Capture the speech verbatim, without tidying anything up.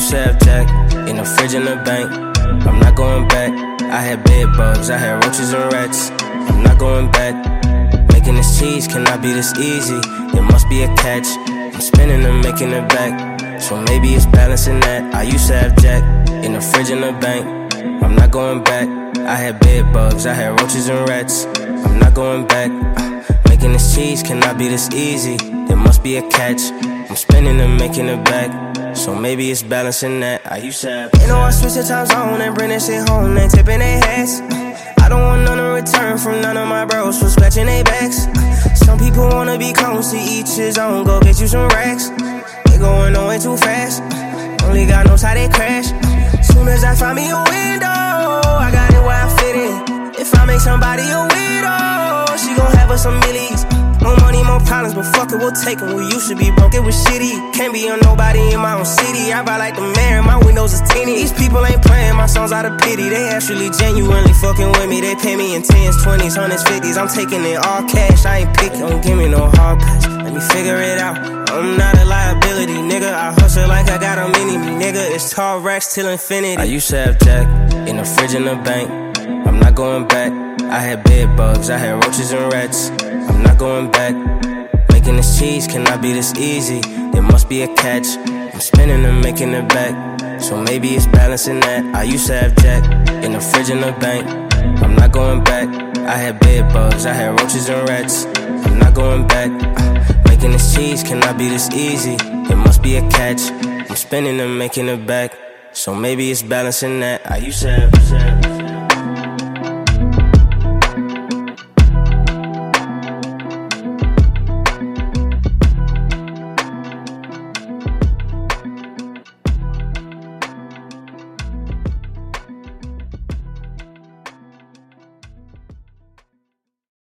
used to have Jack in the fridge in the bank. I'm not going back. I had bed bugs, I had roaches and rats. I'm not going back. Making this cheese cannot be this easy. There must be a catch. I'm spinning and making it back. So maybe it's balancing that. I used to have Jack in the fridge in the bank. I'm not going back. I had bed bugs, I had roaches and rats. I'm not going back. Making this cheese cannot be this easy. There must be a catch. I'm spinning and making it back. So maybe it's balancing that. I used to have. You know I switch the time zone and bring that shit home. They tipping their hats. I don't want none in return from none of my bros for scratching their backs. Some people wanna be clones to each his own. Go get you some racks. They going on way too fast. Only God knows how they crash. Soon as I find me a window, I got it where I fit in. If I make somebody a widow, she gon' have us some millies. More money, more problems, but fuck it, we'll take them. We used to be broke, it was shitty. Can't be on nobody in my own city. I buy like the mayor, my windows is teeny. These people ain't playing my songs out of pity. They actually genuinely fucking with me. They pay me in tens, twenties, hundreds, fifties. I'm taking it all cash, I ain't picky. Don't give me no hard pass, let me figure it out. I'm not a liability, nigga. I hustle like I got a mini me, nigga. It's tall racks till infinity. I used to have Jack in the fridge in the bank. I'm not going back. I had bed bugs, I had roaches and rats. I'm not going back. Making this cheese cannot be this easy. There must be a catch. I'm spinning and making it back. So maybe it's balancing that. I used to have Jack in the fridge in the bank. I'm not going back. I had bed bugs, I had roaches and rats. I'm not going back. Making this cheese cannot be this easy. There must be a catch. I'm spinning and making it back. So maybe it's balancing that. I used to have